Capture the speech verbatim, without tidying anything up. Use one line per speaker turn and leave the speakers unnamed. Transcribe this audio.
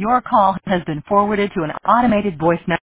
Your call has been forwarded to an automated voice message.